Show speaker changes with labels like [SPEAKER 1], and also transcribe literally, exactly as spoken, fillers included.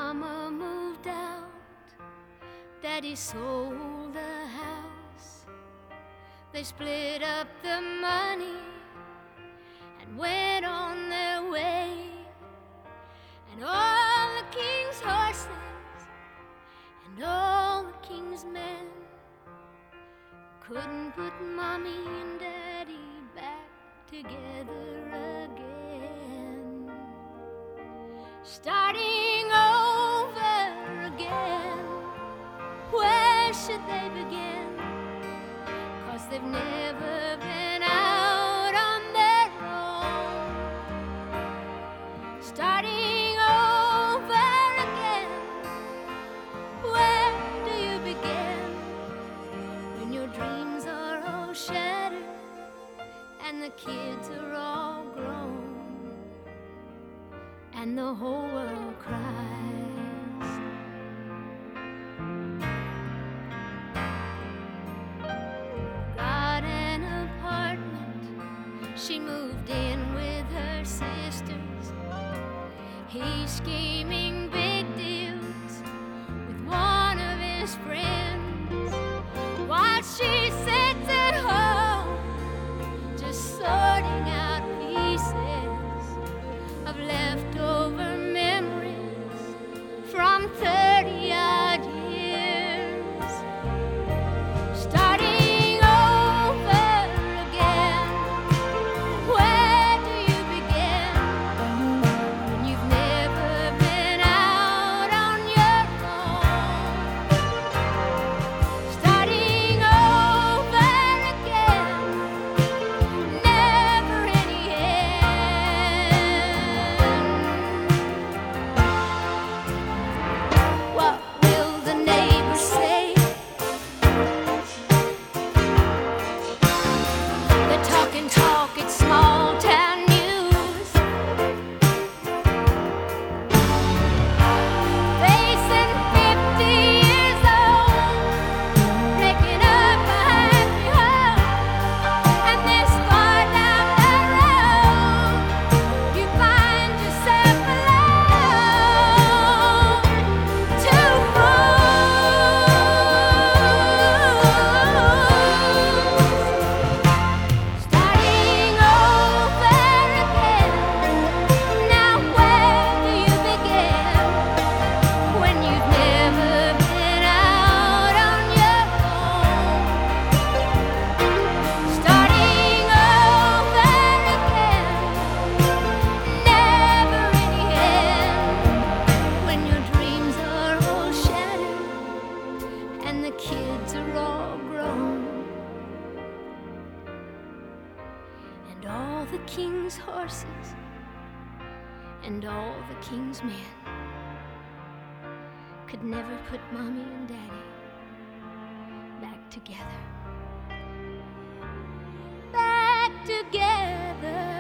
[SPEAKER 1] Mama moved out, Daddy sold the house. They split up the money and went on their way. And all the king's horses and all the king's men couldn't put Mommy and Daddy back together again. Starting over again, where should they begin? 'Cause they've never been out on their own. Starting over again, where do you begin? When your dreams are all shattered and the kids are all grown and the whole world cries. Got an apartment, she moved in with her sisters. He's scheming big deals with one of his friends, while she sits at home just sorting out pieces of leftover memories from thirty odd years. Starting over again, where do you begin? When you've never been out on your own. Starting over again, never any end. What will the neighbors say? The talk and talk, it's small town news. Facing fifty years old, breaking up a happy home. And this far down the road, you find yourself alone. Two fools starting over again. Now where do you begin? When you've never been out on your own. Starting over again, never any end. When your dreams are all shattered and the kids are all grown, and all the king's horses and all the king's men could never put Mommy and Daddy back together. Back together.